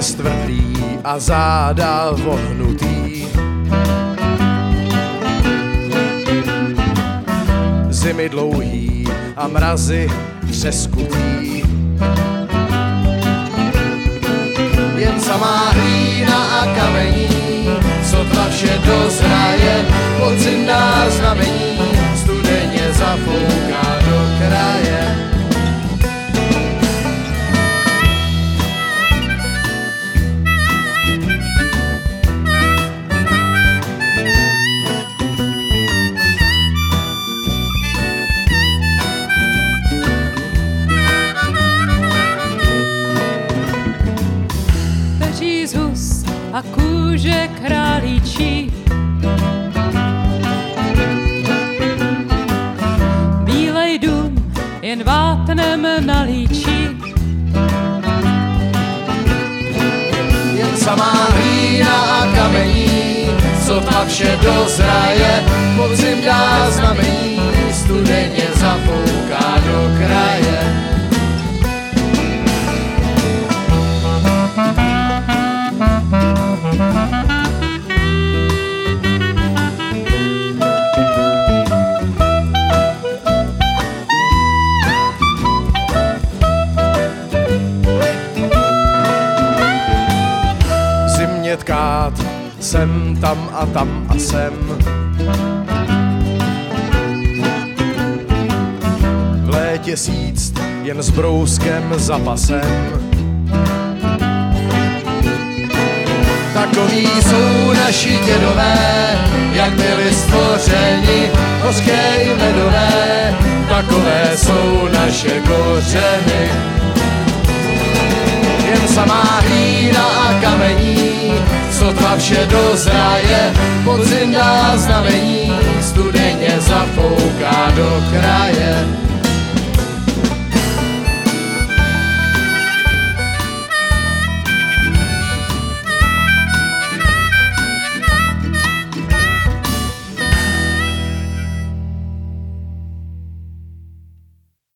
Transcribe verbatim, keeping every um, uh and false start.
stvrdlý a záda vohnutý. Zimy dlouhý a mrazy třeskutý. Jen samá hlína a kamení, sotva vše dozraje, podzim dá znamení, studeně zafouká do kraje. Hus a kůže králíčí, bílej dům jen vápnem nalíčí. Jen samá hlína a kamení, sotva vše dozraje, podzim dá znamení, studeně zafouká do kraje. Zimně tkát sem, tam a tam a sem. V létě síct jen s brouskem za pasem. Takoví jsou naši dědové, jak byli stvořeni, hořké i ledové, takové jsou naše kořeny. Jen samá hlína a kamení, sotva vše dozraje, podzim dá znamení, studeně zafouká do kraje.